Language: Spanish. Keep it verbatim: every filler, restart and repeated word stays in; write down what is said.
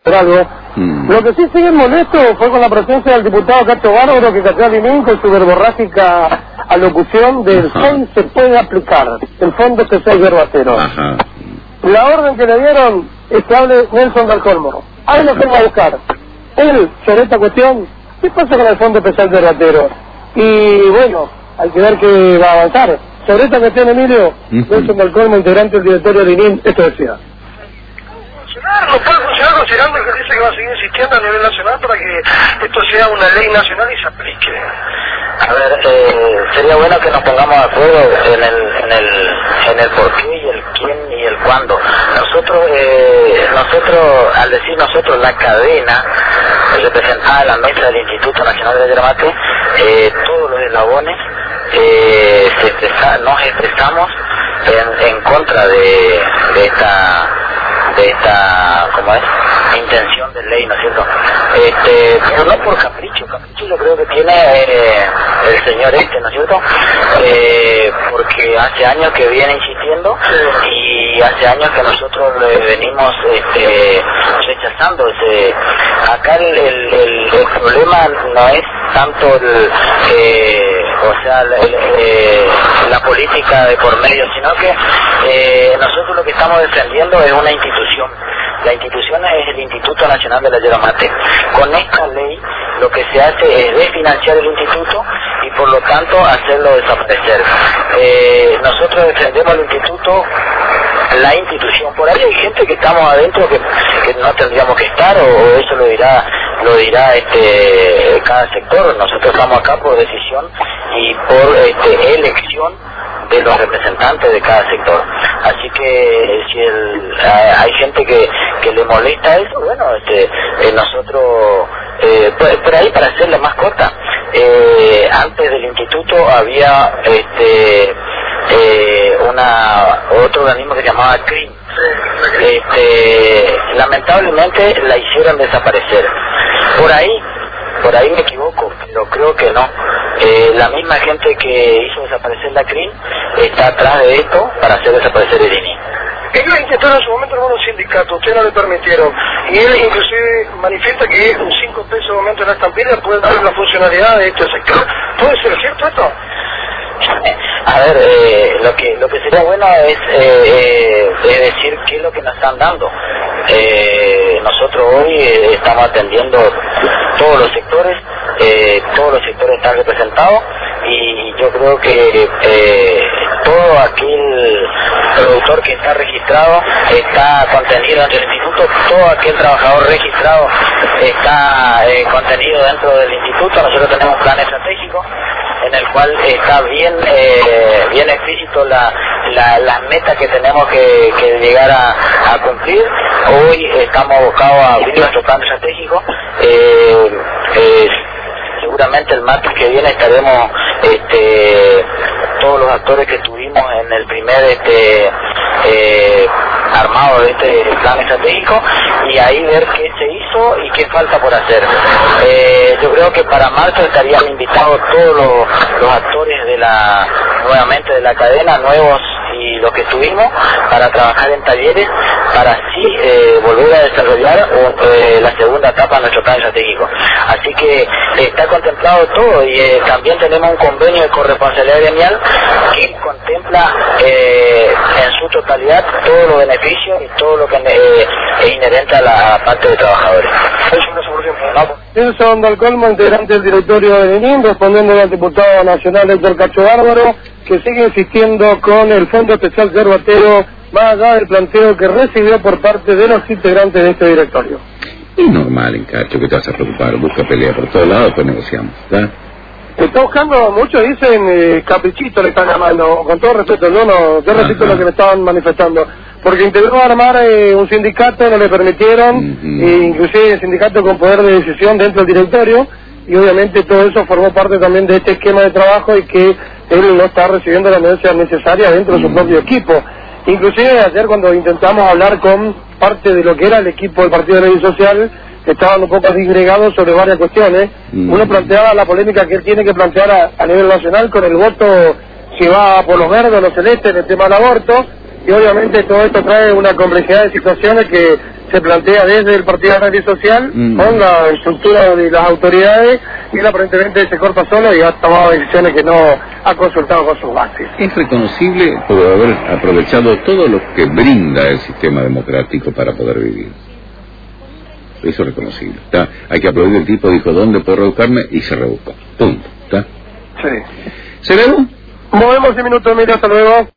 algo. Mm. Lo que sí sigue molesto fue con la presencia del diputado Cacho Bárbaro, que cayó a Limín con su verborrágica alocución del F O N se puede aplicar, el Fondo Especial Yerbatero. Ajá. La orden que le dieron es que hable Nelson del Colmo. Ahí lo tengo a buscar. Él, sobre esta cuestión, ¿qué pasa con el Fondo Especial Yerbatero? Y bueno, hay que ver qué va a avanzar. Sobre esta cuestión, Emilio, uh-huh. Nelson del Colmo, integrante del directorio de Limín, esto decía. No puede funcionar considerando que dice que va a seguir insistiendo a nivel nacional para que esto sea una ley nacional y se aplique. A ver, eh, sería bueno que nos pongamos de acuerdo en el, en el, en el por qué y el quién y el cuándo. Nosotros, eh, nosotros, al decir nosotros la cadena representada en la mesa del Instituto Nacional de Yerba-Mate, eh, todos los eslabones eh, se expresa, nos expresamos en, en contra de, de esta de esta, ¿cómo es?, intención de ley, ¿no es cierto? Este, pero no por capricho, capricho yo creo que tiene eh, el señor este, ¿no es cierto? Eh, porque hace años que viene insistiendo y hace años que nosotros le venimos este, rechazando ese. Acá el, el, el, el problema no es tanto el, eh, o sea, el, el, eh, la política de por medio, sino que eh, nosotros lo que estamos defendiendo es una institución. La institución es el Instituto Nacional de la Yerba-Mate. Con esta ley lo que se hace es desfinanciar el instituto y por lo tanto hacerlo desaparecer. Eh, nosotros defendemos al instituto, la institución. Por ahí hay gente que estamos adentro que, que no tendríamos que estar, o, o eso lo dirá lo dirá este cada sector. Nosotros estamos acá por decisión y por este, elección de los representantes de cada sector. Así que si el, hay gente que, que le molesta eso, bueno, este, eh, nosotros, eh, por, por ahí para hacerla más corta, eh, antes del instituto había este eh, una otro organismo que se llamaba C R I M. Este, lamentablemente la hicieron desaparecer. Por ahí Por ahí me equivoco, pero creo que no. Eh, la misma gente que hizo desaparecer la C R I M está atrás de esto para hacer desaparecer el I N I. Ellos intentaron en su momento algunos sindicatos, ustedes no le permitieron. Y él inclusive manifiesta que un cinco pesos de aumento en la estampilla puede dar la funcionalidad de este sector. ¿Puede ser cierto esto? A ver, eh, lo que lo que sería bueno es, eh, es decir qué es lo que nos están dando. Eh, nosotros hoy eh, estamos atendiendo todos los sectores, eh, todos los sectores están representados y yo creo que eh, todo aquel productor que está registrado está contenido dentro del instituto, todo aquel trabajador registrado está eh, contenido dentro del instituto. Nosotros tenemos un plan estratégico en el cual está bien eh, bien explícito la, la, las metas que tenemos que, que llegar a, a cumplir. Hoy estamos abocados a abrir nuestro plan estratégico. Eh, eh, seguramente el martes que viene estaremos este, todos los actores que tuvimos en el primer este eh, armado de este plan estratégico y ahí ver qué se hizo y qué falta por hacer. Eh, yo creo que para marzo estarían invitados todos los, los actores de la nuevamente de la cadena, nuevos y los que estuvimos, para trabajar en talleres para así eh, volver a desarrollar eh, la segunda etapa de nuestro plan estratégico. Así que eh, está contemplado todo y eh, también tenemos un convenio de corresponsabilidad gremial que contempla eh, en su totalidad todos los beneficios y todo lo que eh, es inherente a la parte de trabajadores. Nelson del Colmo, integrante del directorio de Lenín, respondiendo al diputado nacional Héctor Cacho Bárbaro, que sigue insistiendo con el Fondo Especial Yerbatero, más allá del planteo que recibió por parte de los integrantes de este directorio. Es normal, en Cacho, que te vas a preocupar, busca pelea por todos lados, pues negociamos, ¿verdad? Está buscando, muchos dicen, eh, caprichito le están llamando, con todo respeto, no, no, yo respeto lo que me estaban manifestando, porque intentó armar eh, un sindicato, no le permitieron, uh-huh. e inclusive el sindicato con poder de decisión dentro del directorio, y obviamente todo eso formó parte también de este esquema de trabajo y que él no está recibiendo la medidas necesarias dentro uh-huh. de su propio equipo. Inclusive ayer cuando intentamos hablar con parte de lo que era el equipo del Partido de Ley Social, estaban un poco disgregados sobre varias cuestiones. Mm. Uno planteaba la polémica que él tiene que plantear a, a nivel nacional con el voto, si va por los verdes o los celestes en el tema del aborto, y obviamente todo esto trae una complejidad de situaciones que se plantea desde el Partido Agrario Social, mm. con la estructura de las autoridades, y él aparentemente se corta solo y ha tomado decisiones que no ha consultado con sus bases. Es reconocible por haber aprovechado todo lo que brinda el sistema democrático para poder vivir. Eso es reconocible. ¿Está? Hay que aplaudir, el tipo dijo, ¿dónde puedo rebuscarme? Y se rebuscó. Punto. ¿Está? Sí. ¿Se ve? Movemos un minuto, mira, hasta luego.